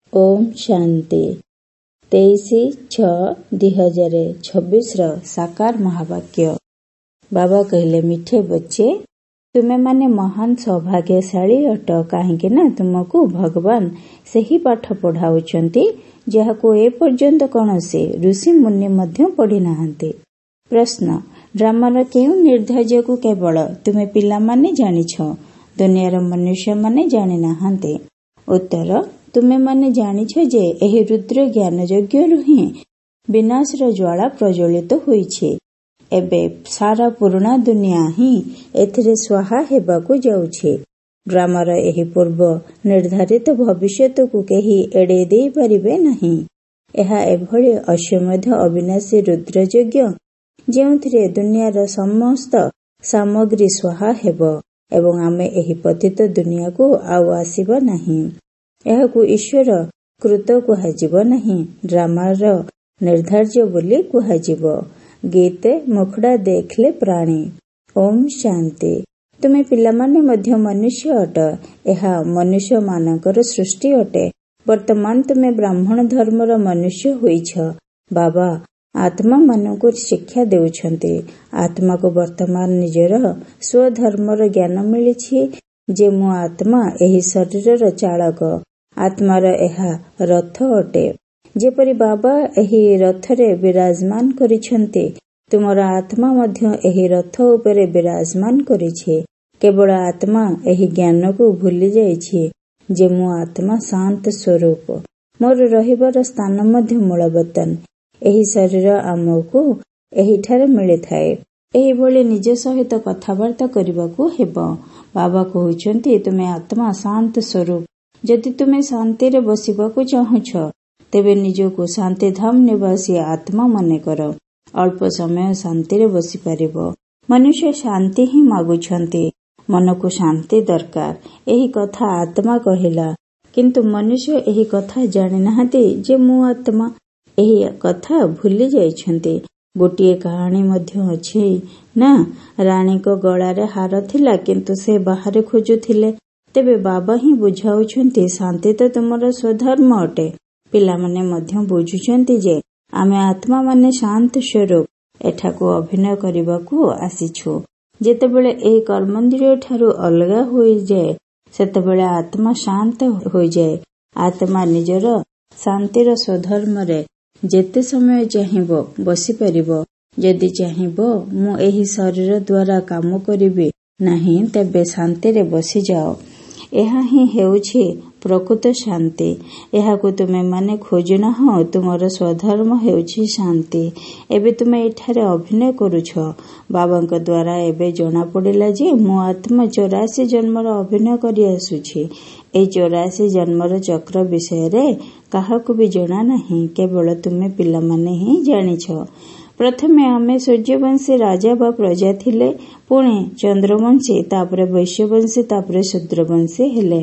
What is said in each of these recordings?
ओम शांति 23/6/2026 साकार महावाक्य। बाबा कहले, मिठे बच्चे, तुमे माने महान सौभाग्यशाली अट, काहेकि ना तुमको भगवान सही पाठ पढ़ाउछंती जहाको ए पर्यंत कौनसी ऋषि मुनि मध्य पढ़ी नाहांती। प्रश्न, ड्रामार केउ निर्धार्य को केवल तुमे पिला माने जानिछ, दुनियार मनुष्य माने जानि नाहांती। उत्तर, तुमे माने जानिछ जे एही रुद्र ज्ञान यज्ञ ही विनाशर ज्वाला प्रज्वलित होईछे। एबे सारा पुराना दुनिया ही एथिरे स्वाहा हेबाकू जाउछे। ड्रामार एही पूर्व निर्धारित भविष्यत को केही एड़े देई परिबे नहीं। एहा एभଳି अश्वमेध अविनाशी रुद्र यज्ञ जेउथिरे दुनियार समस्त सामग्री स्वाहा हेबो एवं आमे एही पतित दुनिया को आउ आसीबा नहीं। एहाकू ईश्वर कृत कुहाजिब नहीं, ड्रामार निर्धार्य बोली कुहाजिब। गीत मुखड़ा देखले प्राणी। ओम शांति। तुमे पिला माने मध्य मनुष्य अट, एहा मनुष्य मानकर सृष्टि अटे। वर्तमान तुमे ब्राह्मण धर्मर मनुष्य होइछ। बाबा आत्मा मानकु शिक्षा देउछन्ते। आत्मा को वर्तमान निजर स्वधर्मर ज्ञान मिलिछि जे मु आत्मा एही शरीरर चालक। आत्मार एहा रथ अटे। जेपरि बाबा एही रथरे विराजमान करिछन्ते, तुमर आत्मा मध्य एही रथ उपरे विराजमान करिछे। केवल आत्मा एही ज्ञान को भूली जाइछे जे मु आत्मा शांत स्वरूप, मोर रहिबार स्थान मध्य मूलवतन। एही शरीर आमको एहीठारे मिलिथाए। एही भली निज सहित कथाबार्ता करबाकू हेबो। बाबा कहउछन्ती, तुमे आत्मा शांत स्वरूप। जदि तुमे शांति रे बसिबाकू चाहुछ, तेबे निजको शांति धाम निवासी आत्मा मने कर। अल्प समय शांति रे बसि पारिबो। मनुष्य शांति ही मागुछन्ती, मन को शांति दरकार। एही कथा आत्मा कहिला, किंतु मनुष्य एही कथा जानि नाहांती जे मु आत्मा। एही कथा भूली जाइछन्ती। गोटिए कहानी मध्य अछि ना, रानी को गळा रे हार थिला, किंतु से बाहर खोजुथिले। तेबे बाबा ही बुझाउछन्ती, शांति तो तुमर स्वधर्म अटे। पिला माने मध्य बुझुछन्ती जे आमे आत्मा माने शांत स्वरूप, एठाको अभिनय करिबाकू आसीछु। जेतेबेले एही कर्मेंद्रिय ठारू अलगा होई जाए, सेतेबेले आत्मा शांत होई जाए। आत्मा निजर शांतिर स्वधर्म रे जेते समय चाहिबो बसि परिबो। जदि चाहिबो मु एही शरीर द्वारा काम करिबि नाही, तेबे शांति रे बसि जाओ। एहा ही हेउछि प्रकृत शांति। एहाकू तुमे माने खोजुना हो, तुमर स्वधर्म हेउछि शांति। एबे तुमे एठारे अभिनय करूछ। बाबांक द्वारा एबे जना पड़िला जे मु आत्मा 84 जन्मर अभिनय करि आसुछि। ए 84 जन्मर चक्र विषय रे काहाकू भी जना नहीं, केवल तुमे पिला माने ही जानिछ। प्रथमे आमे सूर्यवंशी राजा बा प्रजा थिले, पुणे चंद्रवंशी, तापरे वैश्यवंशी, तापरे शूद्रवंशी हेले।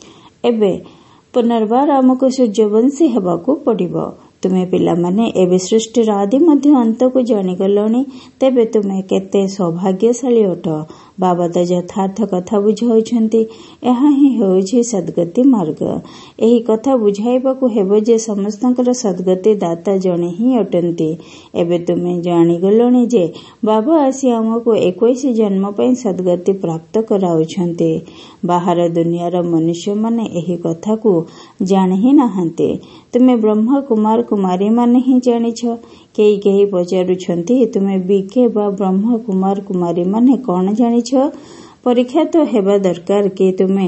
एबे पुनर्बार आमको सूर्यवंशी हेबाकू पड़िबो। तुमे पिला माने एबे सृष्टिर आदि मध्य अंत को जानि गलणी, तेबे तुमे केते सौभाग्यशाली अट। बाबा तो यथार्थ कथा बुझाउछन्ती। एहा ही हेउछि सद्गति मार्ग। एही कथा बुझाइबाकू हेबो जे समस्तंकर सद्गति दाता जणे ही अटंती। एबे तुमे जानि गलणी जे बाबा आसी आमको 21 जन्म पई सद्गति प्राप्त कराउछन्ती। बाहर दुनियार मनुष्य माने एही कथा को जानि ही नाहांती। तुमे ब्रह्मा कुमार कुमारी माने ही जानिछ। केही केही पचारुछन्ती, तुमे बीके बा ब्रह्मा कुमार कुमारी माने कौन जानिछ? परीक्षा तो हेबा दरकार कि तुमे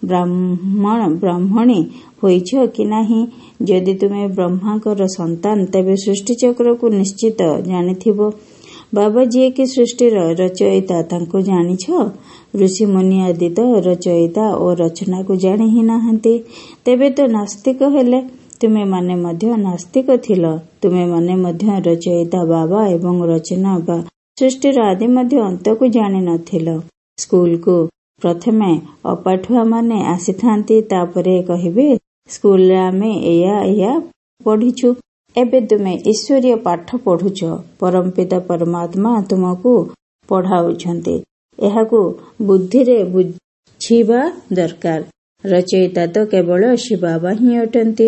ब्राह्मणी होइछ कि नाही। जदि तुमे ब्रह्माकर संतान, तेबे सृष्टि चक्र को निश्चित जानिथिबो। बाबा जी के सृष्टिर रचयिता तांको जानिछ? ऋषि मुनि आदि तो रचयिता और रचना को जानि ही नाहांती। तेबे तो नास्तिक हेले। तुमे माने मध्य नास्तिक थिल। तुमे माने मध्य रचयिता बाबा एवं रचना बा सृष्टिर आदि मध्य अंत को जानि नथिल। स्कूल को प्रथमे अपाठुआ माने आसीथांती, तापरे कहिबे स्कूल रे आमे एया पढ़िछु। एबे तुमे ईश्वरीय पाठ पढ़ुछ। परमपिता परमात्मा तुमको पढ़ाउछन्ते। एहाकू बुद्धि रे बुझिबा दरकार। रचयिता तो केवल शिव बाबा ही अटंती।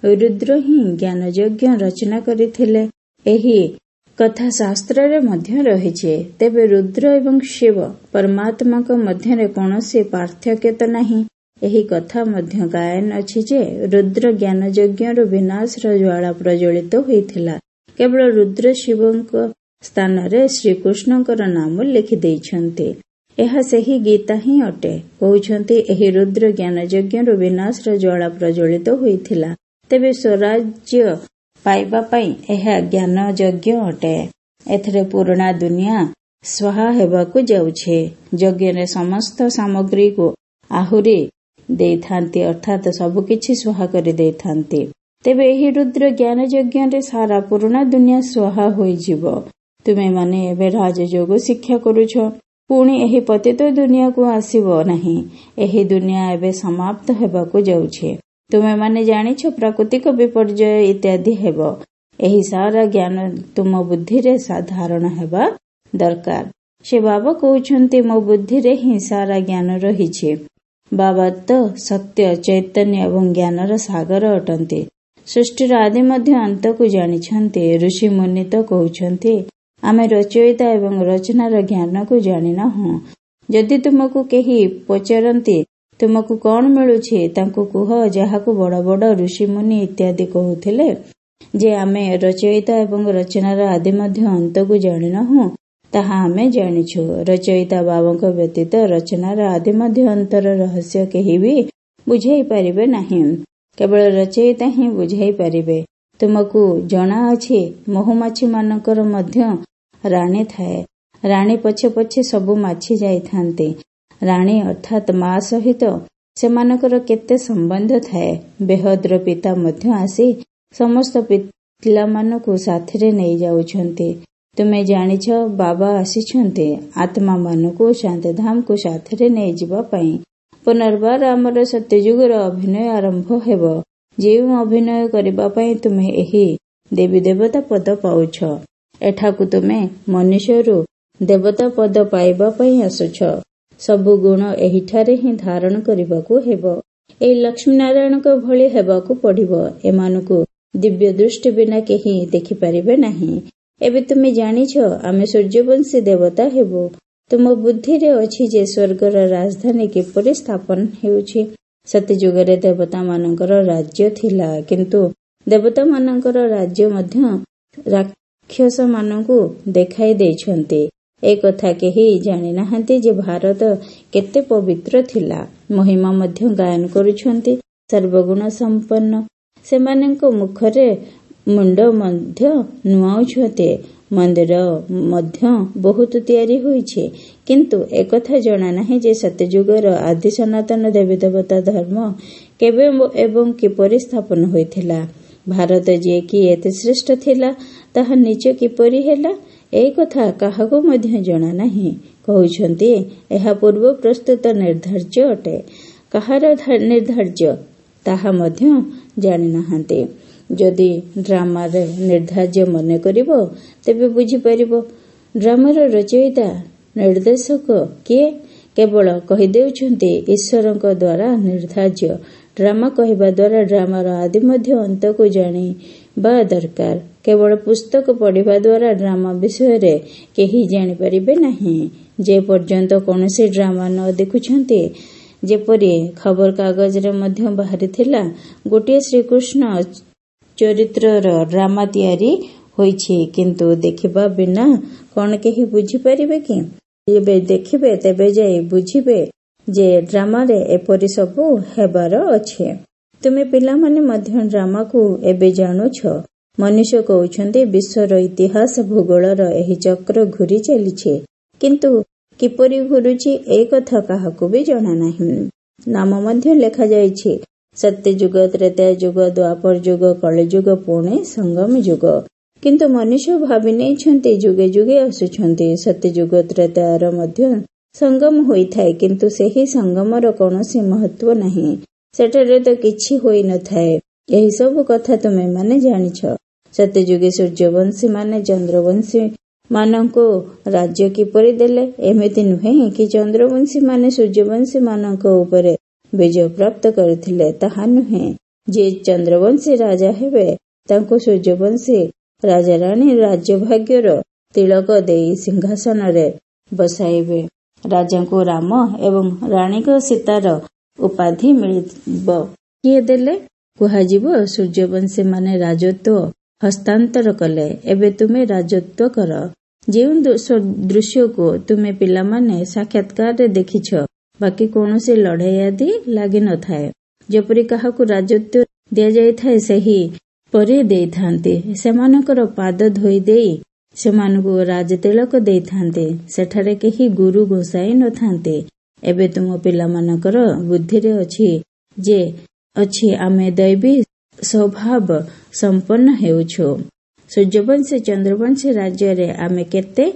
ରୁଦ୍ର ହିଁ ଜ୍ଞାନ ଯଜ୍ଞ ରଚନା କରିଥିଲେ। ଏହି କଥା ଶାସ୍ତ୍ରରେ ମଧ୍ୟ ରହିଛି। ତେବେ ରୁଦ୍ର ଏବଂ ଶିବ ପରମାତ୍ମାଙ୍କ ମଧ୍ୟରେ କୌଣସି ପାର୍ଥକ୍ୟ ତ ନାହିଁ। ଏହି କଥା ମଧ୍ୟ ଗାୟନ ଅଛି ଯେ ରୁଦ୍ର ଜ୍ଞାନ ଯଜ୍ଞରୁ ବିନାଶର ଜ୍ୱାଳା ପ୍ରଜ୍ୱଳିତ ହୋଇଥିଲା। କେବଳ ରୁଦ୍ର ଶିବଙ୍କ ସ୍ଥାନରେ ଶ୍ରୀକୃଷ୍ଣଙ୍କର ନାମ ଲେଖିଦେଇଛନ୍ତି। ଏହା ସେହି ଗୀତା ହିଁ ଅଟେ। କହୁଛନ୍ତି ଏହି ରୁଦ୍ର ଜ୍ଞାନ ଯଜ୍ଞରୁ ବିନାଶର ଜ୍ୱାଳା ପ୍ରଜ୍ୱଳିତ ହୋଇଥିଲା। ତେବେ ସ୍ୱରାଜ୍ୟ ପାଇବା ପାଇଁ ଏହା ଜ୍ଞାନ ଯଜ୍ଞ ଅଟେ। ଏଥିରେ ପୁରୁଣା ଦୁନିଆ ସ୍ୱାହା ହେବାକୁ ଯାଉଛି। ଯଜ୍ଞରେ ସମସ୍ତ ସାମଗ୍ରୀକୁ ଆହୁରି ଦେଇଥାନ୍ତି, ଅର୍ଥାତ୍ ସବୁକିଛି ସ୍ୱାହା କରିଦେଇଥାନ୍ତି। ତେବେ ଏହି ରୁଦ୍ର ଜ୍ଞାନ ଯଜ୍ଞରେ ସାରା ପୁରୁଣା ଦୁନିଆ ସ୍ୱାହା ହୋଇଯିବ। ତୁମେମାନେ ଏବେ ରାଜଯୋଗ ଶିକ୍ଷା କରୁଛ। ପୁଣି ଏହି ପତିତ ଦୁନିଆକୁ ଆସିବ ନାହିଁ। ଏହି ଦୁନିଆ ଏବେ ସମାପ୍ତ ହେବାକୁ ଯାଉଛି। ତୁମେମାନେ ଜାଣିଛ ପ୍ରାକୃତିକ ବିପର୍ଯ୍ୟୟ ଇତ୍ୟାଦି ହେବ। ଏହି ସାରା ଜ୍ଞାନ ତୁମ ବୁଦ୍ଧିରେ ଧାରଣ ହେବା ଦରକାର। ସେ ବାବା କହୁଛନ୍ତି ମୋ ବୁଦ୍ଧିରେ ହିଁ ସାରା ଜ୍ଞାନ ରହିଛି। ବାବା ତ ସତ୍ୟ, ଚୈତନ୍ୟ ଏବଂ ଜ୍ଞାନର ସାଗର ଅଟନ୍ତି। ସୃଷ୍ଟିର ଆଦି ମଧ୍ୟ ଅନ୍ତକୁ ଜାଣିଛନ୍ତି। ଋଷି ମୁନି ତ କହୁଛନ୍ତି ଆମେ ରଚୟିତା ଏବଂ ରଚନାର ଜ୍ଞାନକୁ ଜାଣିନାହୁଁ। ଯଦି ତୁମକୁ କେହି ପଚାରନ୍ତି ତୁମକୁ କଣ ମିଳୁଛି, ତାଙ୍କୁ କୁହ ଯାହାକୁ ବଡ଼ ବଡ଼ ଋଷି ମୁନି ଇତ୍ୟାଦି କହୁଥିଲେ ଯେ ଆମେ ରଚୟିତା ଏବଂ ରଚନାର ଆଦି ମଧ୍ୟ ଅନ୍ତକୁ ଜାଣିନାହୁଁ, ତାହା ଆମେ ଜାଣିଛୁ। ରଚୟିତା ବାବାଙ୍କ ବ୍ୟତୀତ ରଚନାର ଆଦି ମଧ୍ୟ ଅନ୍ତର ରହସ୍ୟ କେହି ବି ବୁଝାଇ ପାରିବେ ନାହିଁ। କେବଳ ରଚୟିତା ହିଁ ବୁଝାଇ ପାରିବେ। ତୁମକୁ ଜଣାଅଛି ମହୁମାଛି ମାନଙ୍କର ମଧ୍ୟ ରାଣୀ ଥାଏ। ରାଣୀ ପଛେ ପଛେ ସବୁ ମାଛି ଯାଇଥାନ୍ତି। ରାଣୀ ଅର୍ଥାତ୍ ମା ସହିତ ସେମାନଙ୍କର କେତେ ସମ୍ବନ୍ଧ ଥାଏ। ବେହଦ୍ର ପିତା ମଧ୍ୟ ଆସି ସମସ୍ତ ପିଲାମାନଙ୍କୁ ସାଥିରେ ନେଇଯାଉଛନ୍ତି। ତୁମେ ଜାଣିଛ ବାବା ଆସିଛନ୍ତି ଆତ୍ମାମାନଙ୍କୁ ଶାନ୍ତିଧାମକୁ ସାଥିରେ ନେଇଯିବା ପାଇଁ। ପୁନର୍ବାର ଆମର ସତ୍ୟଯୁଗର ଅଭିନୟ ଆରମ୍ଭ ହେବ। ଯେଉଁ ଅଭିନୟ କରିବା ପାଇଁ ତୁମେ ଏହି ଦେବୀ ଦେବତା ପଦ ପାଉଛ। ଏଠାକୁ ତୁମେ ମନୁଷ୍ୟରୁ ଦେବତା ପଦ ପାଇବା ପାଇଁ ଆସୁଛ। ସବୁ ଗୁଣ ଏହିଠାରେ ହିଁ ଧାରଣ କରିବାକୁ ହେବ। ଏହି ଲକ୍ଷ୍ମୀ ନାରାୟଣଙ୍କ ଭଳି ହେବାକୁ ପଡ଼ିବ। ଏମାନଙ୍କୁ ଦିବ୍ୟ ଦୃଷ୍ଟି ବିନା କେହି ଦେଖିପାରିବେ ନାହିଁ। ଏବେ ତୁମେ ଜାଣିଛ ଆମେ ସୂର୍ଯ୍ୟବଂଶୀ ଦେବତା ହେବୁ। ତୁମ ବୁଦ୍ଧିରେ ଅଛି ଯେ ସ୍ୱର୍ଗର ରାଜଧାନୀ କିପରି ସ୍ଥାପନ ହେଉଛି। ସତ୍ୟଯୁଗରେ ଦେବତାମାନଙ୍କର ରାଜ୍ୟ ଥିଲା, କିନ୍ତୁ ଦେବତାମାନଙ୍କର ରାଜ୍ୟ ମଧ୍ୟ ରାକ୍ଷସମାନଙ୍କୁ ଦେଖାଇ ଦେଇଛନ୍ତି। ଏକଥା କେହି ଜାଣିନାହାନ୍ତି ଯେ ଭାରତ କେତେ ପବିତ୍ର ଥିଲା। ମହିମା ମଧ୍ୟ ଗାୟନ କରୁଛନ୍ତି ସର୍ବଗୁଣ ସମ୍ପନ୍ନ। ସେମାନଙ୍କ ମୁଖରେ ମୁଣ୍ଡ ମଧ୍ୟ ନୁଆଉଛନ୍ତି। ମନ୍ଦିର ମଧ୍ୟ ବହୁତ ତିଆରି ହୋଇଛି, କିନ୍ତୁ ଏକଥା ଜଣା ନାହିଁ ଯେ ସତ୍ୟଯୁଗର ଆଦି ସନାତନ ଦେବୀ ଦେବତା ଧର୍ମ କେବେ ଏବଂ କିପରି ସ୍ଥାପନ ହୋଇଥିଲା। ଭାରତ ଯିଏକି ଏତେ ଶ୍ରେଷ୍ଠ ଥିଲା, ତାହା ନିଚ କିପରି ହେଲା, ଏହି କଥା କାହାକୁ ମଧ୍ୟ ଜଣା ନାହିଁ। କହୁଛନ୍ତି ଏହା ପୂର୍ବ ପ୍ରସ୍ତୁତ ନିର୍ଦ୍ଧାର୍ଯ୍ୟ ଅଟେ। କାହାର ନିର୍ଦ୍ଧାର୍ଯ୍ୟ ତାହା ମଧ୍ୟ ଜାଣିନାହାନ୍ତି। ଯଦି ଡ୍ରାମାରେ ନିର୍ଦ୍ଧାର୍ଯ୍ୟ ମନେ କରିବ ତେବେ ବୁଝିପାରିବ ଡ୍ରାମାର ରଚୟିତା ନିର୍ଦ୍ଦେଶକ କିଏ। କେବଳ କହିଦେଉଛନ୍ତି ଈଶ୍ୱରଙ୍କ ଦ୍ୱାରା ନିର୍ଦ୍ଧାର୍ଯ୍ୟ। ଡ୍ରାମା କହିବା ଦ୍ୱାରା ଡ୍ରାମାର ଆଦି ମଧ୍ୟ ଅନ୍ତକୁ ଜାଣିବା ଦରକାର। କେବଳ ପୁସ୍ତକ ପଢ଼ିବା ଦ୍ୱାରା ଡ୍ରାମା ବିଷୟରେ କେହି ଜାଣିପାରିବେ ନାହିଁ। ଯେ ପର୍ଯ୍ୟନ୍ତ କୌଣସି ଡ୍ରାମା ନ ଦେଖୁଛନ୍ତି, ଯେପରି ଖବରକାଗଜରେ ମଧ୍ୟ ବାହାରିଥିଲା ଗୋଟିଏ ଶ୍ରୀକୃଷ୍ଣ ଚରିତ୍ରର ଡ୍ରାମା ତିଆରି ହୋଇଛି, କିନ୍ତୁ ଦେଖିବା ବିନା କଣ କେହି ବୁଝିପାରିବେ କି? ଯେବେ ଦେଖିବେ ତେବେ ଯାଇ ବୁଝିବେ ଯେ ଡ୍ରାମାରେ ଏପରି ସବୁ ହେବାର ଅଛି। ତୁମେ ପିଲାମାନେ ମଧ୍ୟ ଡ୍ରାମାକୁ ଏବେ ଜାଣୁଛ। ମନୁଷ୍ୟ କହୁଛନ୍ତି ବିଶ୍ୱର ଇତିହାସ ଭୂଗୋଳର ଏହି ଚକ୍ର ଘୂରି ଚାଲିଛି, କିନ୍ତୁ କିପରି ଘୁରୁଛି ଏ କଥା କାହାକୁ ବି ଜଣା ନାହିଁ। ନାମ ମଧ୍ୟ ଲେଖାଯାଇଛି ସତ୍ୟଯୁଗ, ତ୍ରେତୟା ଯୁଗ, ଦ୍ୱାପର ଯୁଗ, କଳିଯୁଗ, ପୁଣି ସଙ୍ଗମ ଯୁଗ। କିନ୍ତୁ ମନୁଷ୍ୟ ଭାବି ନେଇଛନ୍ତି ଯୁଗେ ଯୁଗେ ଆସୁଛନ୍ତି। ସତ୍ୟଯୁଗ ତ୍ରେତୟାର ମଧ୍ୟ ସଙ୍ଗମ ହୋଇଥାଏ, କିନ୍ତୁ ସେହି ସଙ୍ଗମର କୌଣସି ମହତ୍ଵ ନାହିଁ। ସେଠାରେ ତ କିଛି ହୋଇନଥାଏ। ଏହି ସବୁ କଥା ତୁମେମାନେ ଜାଣିଛ। ସତ୍ୟଯୁଗୀ ସୂର୍ଯ୍ୟବଂଶୀ ମାନେ ଚନ୍ଦ୍ରବଂଶୀ ମାନଙ୍କୁ ରାଜ୍ୟ କିପରି ଦେଲେ? ଏମିତି ନୁହେଁ କି ଚନ୍ଦ୍ରବଂଶୀ ମାନେ ସୂର୍ଯ୍ୟବଂଶୀ ମାନଙ୍କ ଉପରେ ବିଜୟ ପ୍ରାପ୍ତ କରିଥିଲେ, ତାହା ନୁହେଁ। ଯିଏ ଚନ୍ଦ୍ରବଂଶୀ ରାଜା ହେବେ ତାଙ୍କୁ ସୂର୍ଯ୍ୟବଂଶୀ ରାଜାରାଣୀ ରାଜ୍ୟଭାଗ୍ୟର ତିଳକ ଦେଇ ସିଂହାସନରେ ବସାଇବେ। ରାଜାଙ୍କୁ ରାମ ଏବଂ ରାଣୀଙ୍କ ସୀତାର ଉପାଧି ମିଳିବ। କିଏ ଦେଲେ? କୁହାଯିବ ସୂର୍ଯ୍ୟବଂଶୀ ମାନେ ରାଜତ୍ୱ ହସ୍ତାନ୍ତର କଲେ। ଏବେ ତୁମେ ରାଜତ୍ୱ କର। ଯେଉଁ ଦୃଶ୍ୟକୁ ତୁମେ ପିଲାମାନେ ସାକ୍ଷାତକାରରେ ଦେଖିଛ, ବାକି କୌଣସି ଲଢ଼େଇ ଆଦି ଲାଗିନଥାଏ। ଯେପରି କାହାକୁ ରାଜତ୍ୱ ଦିଆଯାଇଥାଏ ସେହି ପରି ଦେଇଥାନ୍ତି। ସେମାନଙ୍କର ପାଦ ଧୋଇ ଦେଇ ସେମାନଙ୍କୁ ରାଜତିଳକ ଦେଇଥାନ୍ତି। ସେଠାରେ କେହି ଗୁରୁ ଘୋଷାଇ ନଥାନ୍ତି। ଏବେ ତୁମ ପିଲାମାନଙ୍କର ବୁଦ୍ଧିରେ ଅଛି ଆମେ ଦୈବୀ ସ୍ୱଭାବ ସମ୍ପନ୍ନ ହେଉଛୁ। ସୂର୍ଯ୍ୟବଂଶୀ ଚନ୍ଦ୍ରବଂଶୀ ରାଜ୍ୟରେ ଆମେ କେତେ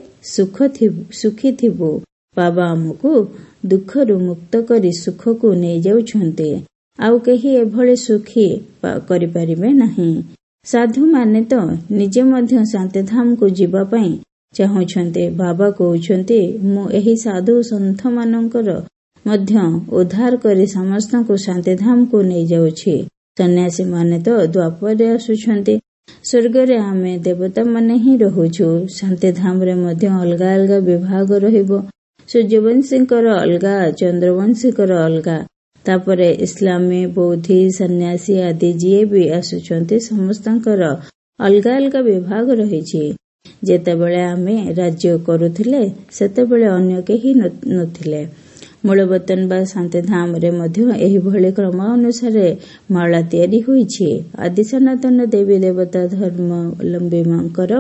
ସୁଖୀ ଥିବୁ। ବାବା ଆମକୁ ଦୁଃଖରୁ ମୁକ୍ତ କରି ସୁଖକୁ ନେଇଯାଉଛନ୍ତି। ଆଉ କେହି ଏଭଳି ସୁଖୀ କରିପାରିବେ ନାହିଁ। ସାଧୁମାନେ ତ ନିଜେ ମଧ୍ୟ ଶାନ୍ତିଧାମକୁ ଯିବା ପାଇଁ ଚାହୁଁଛନ୍ତି। ବାବା କହୁଛନ୍ତି, ମୁଁ ଏହି ସାଧୁ ସନ୍ଥମାନଙ୍କର ମଧ୍ୟ ଉଦ୍ଧାର କରି ସମସ୍ତଙ୍କୁ ଶାନ୍ତିଧାମକୁ ନେଇଯାଉଛି। ସନ୍ନ୍ୟାସୀମାନେ ତ ଦ୍ୱାପରରେ ଆସୁଛନ୍ତି। ସ୍ୱର୍ଗରେ ଆମେ ଦେବତାମାନେ ହିଁ ରହୁଛୁ। ଶାନ୍ତିଧାମରେ ମଧ୍ୟ ଅଲଗା ଅଲଗା ବିଭାଗ ରହିବ। ସୂର୍ଯ୍ୟବଂଶୀଙ୍କର ଅଲଗା, ଚନ୍ଦ୍ରବଂଶୀଙ୍କର ଅଲଗା। ତାପରେ ଇସଲାମୀ, ବୌଦ୍ଧୀ, ସନ୍ନ୍ୟାସୀ ଆଦି ଯିଏ ବି ଆସୁଛନ୍ତି ସମସ୍ତଙ୍କର ଅଲଗା ଅଲଗା ବିଭାଗ ରହିଛି। ଯେତେବେଳେ ଆମେ ରାଜ୍ୟ କରୁଥିଲେ ସେତେବେଳେ ଅନ୍ୟ କେହି ନଥିଲେ। ମୂଳବତନ ବା ଶାନ୍ତିଧାମରେ ମଧ୍ୟ ଏହିଭଳି କ୍ରମ ଅନୁସାରେ ମାଳା ତିଆରି ହୋଇଛି। ଆଦି ସନାତନ ଦେବୀ ଦେବତା ଧର୍ମାବଲମ୍ବୀଙ୍କର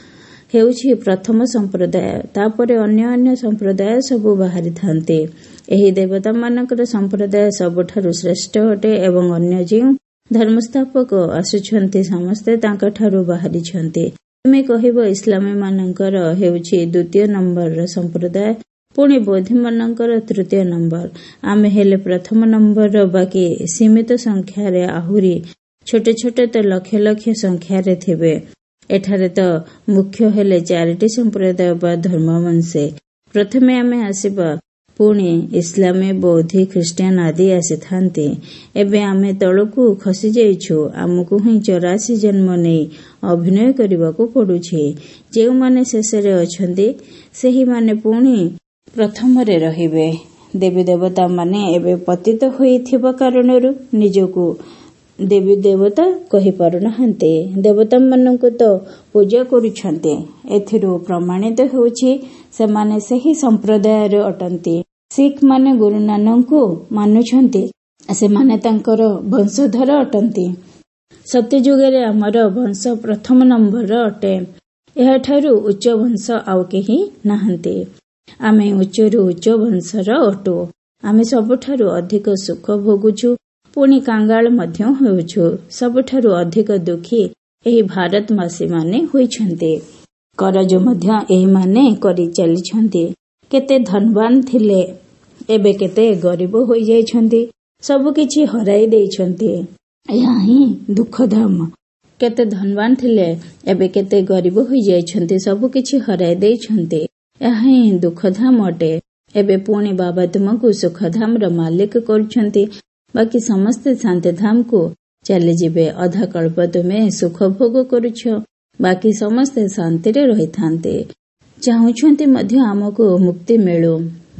ହେଉଛି ପ୍ରଥମ ସମ୍ପ୍ରଦାୟ। ତାପରେ ଅନ୍ୟ ଅନ୍ୟ ସମ୍ପ୍ରଦାୟ ସବୁ ବାହାରିଥାନ୍ତି। ଏହି ଦେବତାମାନଙ୍କର ସମ୍ପ୍ରଦାୟ ସବୁଠାରୁ ଶ୍ରେଷ୍ଠ ଅଟେ ଏବଂ ଅନ୍ୟ ଯେଉଁ ଧର୍ମସ୍ଥାପକ ଆସୁଛନ୍ତି ସମସ୍ତେ ତାଙ୍କଠାରୁ ବାହାରିଛନ୍ତି। ତୁମେ କହିବ ଇସଲାମୀମାନଙ୍କର ହେଉଛି ଦ୍ୱିତୀୟ ନମ୍ବରର ସମ୍ପ୍ରଦାୟ, ପୁଣି ବୌଦ୍ଧମାନଙ୍କର ତୃତୀୟ ନମ୍ବର। ଆମେ ହେଲେ ପ୍ରଥମ ନମ୍ବରର, ବାକି ସୀମିତ ସଂଖ୍ୟାରେ, ଆହୁରି ଛୋଟ ଛୋଟ ତ ଲକ୍ଷ ଲକ୍ଷ ସଂଖ୍ୟାରେ ଥିବେ। ଏଠାରେ ତ ମୁଖ୍ୟ ହେଲେ 4ଟି ସମ୍ପ୍ରଦାୟ ବା ଧର୍ମବଂଶୀ। ପ୍ରଥମେ ଆମେ ଆସିବା, ପୁଣି ଇସଲାମୀ, ବୌଦ୍ଧୀ, ଖ୍ରୀଷ୍ଟିଆନ ଆଦି ଆସିଥାନ୍ତି। ଏବେ ଆମେ ତଳକୁ ଖସିଯାଇଛୁ। ଆମକୁ ହିଁ 84 ଜନ୍ମ ନେଇ ଅଭିନୟ କରିବାକୁ ପଡୁଛି। ଯେଉଁମାନେ ଶେଷରେ ଅଛନ୍ତି ସେହିମାନେ ପୁଣି ପ୍ରଥମରେ ରହିବେ। ଦେବୀ ଦେବତାମାନେ ଏବେ ପତିତ ହୋଇଥିବା କାରଣରୁ ନିଜକୁ ଦେବୀ ଦେବତା କହିପାରୁନାହାନ୍ତି। ଦେବତାମାନଙ୍କୁ ତ ପୂଜା କରୁଛନ୍ତି। ଏଥିରୁ ପ୍ରମାଣିତ ହେଉଛି ସେମାନେ ସେହି ସମ୍ପ୍ରଦାୟର ଅଟନ୍ତି। ଶିଖ ମାନେ ଗୁରୁ ନାନକଙ୍କୁ ମାନୁଛନ୍ତି। ସେମାନେ ତାଙ୍କର ବଂଶଧର ଅଟନ୍ତି। ସତ୍ୟଯୁଗରେ ଆମର ବଂଶ ପ୍ରଥମ ନମ୍ବରର ଅଟେ। ଏହାଠାରୁ ଉଚ୍ଚ ବଂଶ ଆଉ କେହି ନାହାନ୍ତି। ଆମେ ଉଚ୍ଚରୁ ଉଚ୍ଚ ବଂଶର ଅଟୁ। ଆମେ ସବୁଠାରୁ ଅଧିକ ସୁଖ ଭୋଗୁଛୁ, ପୁଣି କାଙ୍ଗାଳ ମଧ୍ୟ ହେଉଛୁ। ସବୁଠାରୁ ଅଧିକ ଦୁଃଖୀ ଏହି ଭାରତବାସୀମାନେ ହୋଇଛନ୍ତି। କରଜ ମଧ୍ୟ ଏହିମାନେ କରି ଚାଲିଛନ୍ତି। କେତେ ଧନବାନ ଥିଲେ, ଏବେ କେତେ ଗରିବ ହୋଇଯାଇଛନ୍ତି। ସବୁକିଛି ହରାଇ ଦେଇଛନ୍ତି। ଏହା ହିଁ ଦୁଃଖଧାମ। କେତେ ଧନବାନ ଥିଲେ, ଏବେ କେତେ ଗରିବ ହୋଇଯାଇଛନ୍ତି। ସବୁକିଛି ହରାଇ ଦେଇଛନ୍ତି। ଏହା ହିଁ ଦୁଃଖଧାମ ଅଟେ। ଏବେ ପୁଣି ବାବା ତୁମକୁ ସୁଖଧାମର ମାଲିକ କରୁଛନ୍ତି। ବାକି ସମସ୍ତେ ଶାନ୍ତିଧାମକୁ ଚାଲିଯିବେ। ଅଧା କଳ୍ପ ତୁମେ ସୁଖ ଭୋଗ କରୁଛ, ବାକି ସମସ୍ତେ ଶାନ୍ତିରେ ରହିଥାନ୍ତି। ଚାହୁଁଛନ୍ତି ମଧ୍ୟ ଆମକୁ ମୁକ୍ତି ମିଳୁ।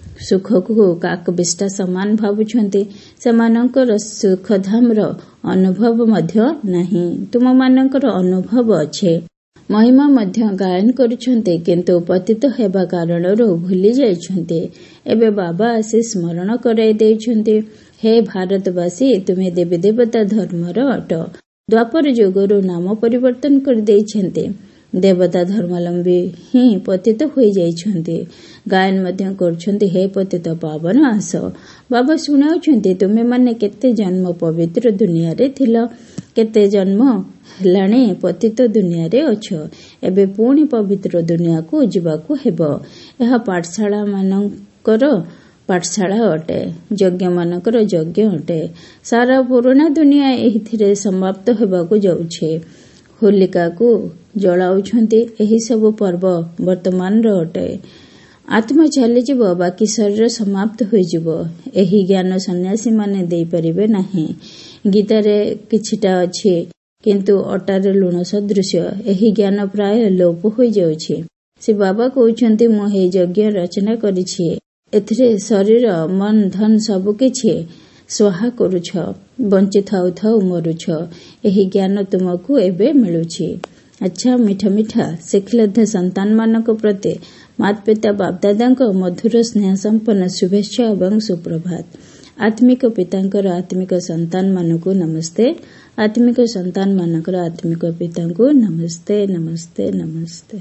ସୁଖକୁ କାକବିଷ୍ଟା ସମାନ ଭାବୁଛନ୍ତି। ସେମାନଙ୍କର ସୁଖଧାମର ଅନୁଭବ ମଧ୍ୟ ନାହିଁ। ତୁମମାନଙ୍କର ଅନୁଭବ ଅଛି। ମହିମା ମଧ୍ୟ ଗାୟନ କରୁଛନ୍ତି, କିନ୍ତୁ ପତିତ ହେବା କାରଣରୁ ଭୁଲି ଯାଇଛନ୍ତି। ଏବେ ବାବା ଆସି ସ୍ମରଣ କରାଇ ଦେଇଛନ୍ତି, ହେ ଭାରତବାସୀ, ତୁମେ ଦେବୀ ଦେବତା ଧର୍ମର ଅଟ। ଦ୍ୱାପର ଯୁଗରୁ ନାମ ପରିବର୍ତ୍ତନ କରିଦେଇଛନ୍ତି। ଦେବତା ଧର୍ମାବଲମ୍ବୀ ହିଁ ପତିତ ହୋଇଯାଇଛନ୍ତି। ଗାୟନ ମଧ୍ୟ କରୁଛନ୍ତି, ହେ ପତିତ ପାବନ ଆସ। ବାବା ଶୁଣାଉଛନ୍ତି, ତୁମେମାନେ କେତେ ଜନ୍ମ ପବିତ୍ର ଦୁନିଆରେ ଥିଲ, କେତେ ଜନ୍ମ ହେଲାଣି ପତିତ ଦୁନିଆରେ ଅଛ। ଏବେ ପୁଣି ପବିତ୍ର ଦୁନିଆକୁ ଯିବାକୁ ହେବ। ଏହା ପାଠଶାଳାମାନଙ୍କର ପାଠଶାଳା ଅଟେ। ଯଜ୍ଞମାନଙ୍କର ଯଜ୍ଞ ଅଟେ। ସାରା ପୁରୁଣା ଦୁନିଆ ଏହିଥିରେ ସମାପ୍ତ ହେବାକୁ ଯାଉଛି। ହୋଲିକାକୁ ଜଳାଉଛନ୍ତି। ଏହି ସବୁ ପର୍ବ ବର୍ତ୍ତମାନର ଅଟେ। ଆତ୍ମା ଚାଲିଯିବ, ବାକି ଶରୀର ସମାପ୍ତ ହୋଇଯିବ। ଏହି ଜ୍ଞାନ ସନ୍ନ୍ୟାସୀମାନେ ଦେଇପାରିବେ ନାହିଁ। ଗୀତାରେ କିଛିଟା ଅଛି, କିନ୍ତୁ ଅଟାରେ ଲୁଣ ସଦୃଶ୍ୟ ଏହି ଜ୍ଞାନ ପ୍ରାୟ ଲୋପ ହୋଇଯାଉଛି। ସେ ବାବା କହୁଛନ୍ତି, ମୁଁ ଏହି ଯଜ୍ଞ ରଚନା କରିଛି, ଏଥିରେ ଶରୀର ମନ ଧନ ସବୁକିଛି ସ୍ୱାହା କରୁଛ, ବଞ୍ଚି ଥାଉ ଥାଉ ମରୁଛ। ଏହି ଜ୍ଞାନ ତୁମକୁ ଏବେ ମିଳୁଛି। ଆଚ୍ଛା, ମିଠା ମିଠା ଶିକ୍ଷିତ ସନ୍ତାନମାନଙ୍କ ପ୍ରତି ମାତା ପିତା ବାପଦାଦାଙ୍କ ମଧୁର ସ୍ନେହ ସମ୍ପନ୍ନ ଶୁଭେଚ୍ଛା ଏବଂ ସୁପ୍ରଭାତ। ଆତ୍ମିକ ପିତାଙ୍କର ଆତ୍ମିକ ସନ୍ତାନମାନଙ୍କୁ ନମସ୍ତେ, ଆତ୍ମିକ ସନ୍ତାନମାନଙ୍କର ଆତ୍ମିକ ପିତାଙ୍କୁ ନମସ୍ତେ ନମସ୍ତେ ନମସ୍ତେ।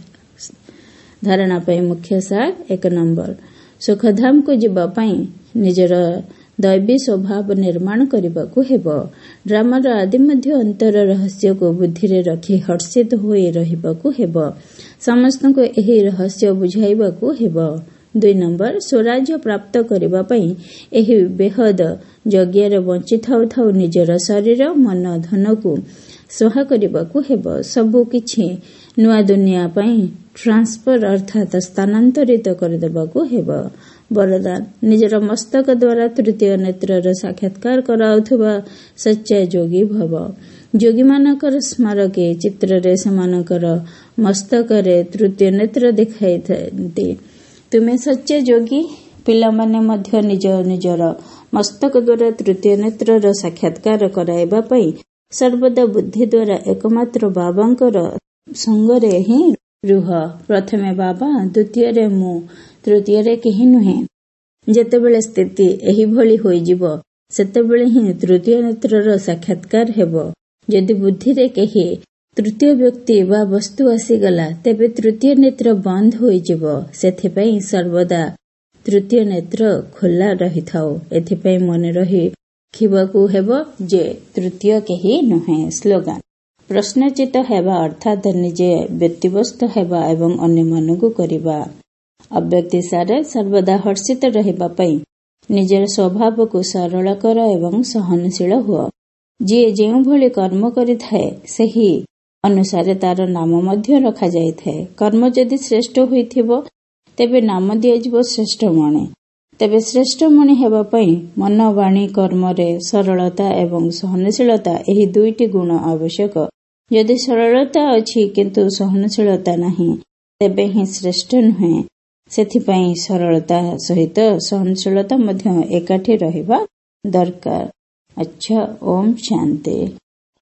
ଧାରଣା ପାଇଁ ମୁଖ୍ୟ ସାର 1 ନମ୍ବର, ସୁଖଧାମକୁ ଯିବା ପାଇଁ ନିଜର ଦୈବୀ ସ୍ୱଭାବ ନିର୍ମାଣ କରିବାକୁ ହେବ। ଡ୍ରାମାର ଆଦି ମଧ୍ୟ ଅନ୍ତର ରହସ୍ୟକୁ ବୁଦ୍ଧିରେ ରଖି ହର୍ଷିତ ହୋଇ ରହିବାକୁ ହେବ। ସମସ୍ତଙ୍କୁ ଏହି ରହସ୍ୟ ବୁଝାଇବାକୁ ହେବ। 2 ନମ୍ବର, ସ୍ୱରାଜ୍ୟ ପ୍ରାପ୍ତ କରିବା ପାଇଁ ଏହି ବେହଦ ଯଜ୍ଞରେ ବଞ୍ଚି ଥାଉ ଥାଉ ନିଜର ଶରୀର ମନ ଧନକୁ ସ୍ୱାହା କରିବାକୁ ହେବ। ସବୁ କିଛି ନୂଆ ଦୁନିଆ ପାଇଁ ଟ୍ରାନ୍ସଫର ଅର୍ଥାତ ସ୍ଥାନାନ୍ତରିତ କରିଦେବାକୁ ହେବ। ବରଦାନ, ନିଜର ମସ୍ତକ ଦ୍ୱାରା ତୃତୀୟ ନେତ୍ରର ସାକ୍ଷାତକାର କରାଉଥିବା ସଚ୍ଚା ଯୋଗୀ ଭବ। ଯୋଗୀମାନଙ୍କର ସ୍ମାରକୀ ଚିତ୍ରରେ ସେମାନଙ୍କର ମସ୍ତକରେ ତୃତୀୟ ନେତ୍ର ଦେଖାଇଥାନ୍ତି। ତୁମେ ସଚ୍ଚା ଯୋଗୀ। ପିଲାମାନେ ମଧ୍ୟ ନିଜ ନିଜର ମସ୍ତକ ଦ୍ୱାରା ତୃତୀୟ ନେତ୍ରର ସାକ୍ଷାତକାର କରାଇବା ପାଇଁ ସର୍ବଦା ବୁଦ୍ଧି ଦ୍ୱାରା ଏକମାତ୍ର ବାବାଙ୍କର ସଙ୍ଗରେ ହିଁ ରୁହ। ପ୍ରଥମେ ବାବା, ଦ୍ୱିତୀୟରେ ମୁଁ, ତୃତୀୟରେ କେହି ନୁହେଁ। ଯେତେବେଳେ ସ୍ଥିତି ଏହିଭଳି ହୋଇଯିବ, ସେତେବେଳେ ହିଁ ତୃତୀୟ ନେତ୍ରର ସାକ୍ଷାତକାର ହେବ। ଯଦି ବୁଦ୍ଧିରେ କେହି ତୃତୀୟ ବ୍ୟକ୍ତି ବା ବସ୍ତୁ ଆସିଗଲା, ତେବେ ତୃତୀୟ ନେତ୍ର ବନ୍ଦ ହୋଇଯିବ। ସେଥିପାଇଁ ସର୍ବଦା ତୃତୀୟ ନେତ୍ର ଖୋଲା ରହିଥାଉ। ଏଥିପାଇଁ ମନେ ରଖିବାକୁ ହେବ ଯେ ତୃତୀୟ କେହି ନୁହେଁ। ସ୍ଲୋଗାନ, ପ୍ରଶ୍ନଚିତ ହେବା ଅର୍ଥାତ୍ ନିଜେ ବ୍ୟତିବ୍ୟସ୍ତ ହେବା ଏବଂ ଅନ୍ୟମାନଙ୍କୁ କରିବା। ଅବ୍ୟକ୍ତିସାରେ ସର୍ବଦା ହର୍ଷିତ ରହିବା ପାଇଁ ନିଜର ସ୍ୱଭାବକୁ ସରଳ କର ଏବଂ ସହନଶୀଳ ହୁଅ। ଯିଏ ଯେଉଁଭଳି କର୍ମ କରିଥାଏ, ସେହି ଅନୁସାରେ ତାର ନାମ ମଧ୍ୟ ରଖାଯାଇଥାଏ। କର୍ମ ଯଦି ଶ୍ରେଷ୍ଠ ହୋଇଥିବ, ତେବେ ନାମ ଦିଆଯିବ ଶ୍ରେଷ୍ଠମଣି। ତେବେ ଶ୍ରେଷ୍ଠମଣି ହେବା ପାଇଁ ମନ ବାଣୀ କର୍ମରେ ସରଳତା ଏବଂ ସହନଶୀଳତା ଏହି 2ଟି ଗୁଣ ଆବଶ୍ୟକ। ଯଦି ସରଳତା ଅଛି କିନ୍ତୁ ସହନଶୀଳତା ନାହିଁ, ତେବେ ହିଁ ଶ୍ରେଷ୍ଠ ନୁହେଁ। ସେଥିପାଇଁ ସରଳତା ସହିତ ସହନଶୀଳତା ମଧ୍ୟ ଏକାଠି ରହିବା ଦରକାର। ଆଚ୍ଛା, ଓମ୍ ଶାନ୍ତି।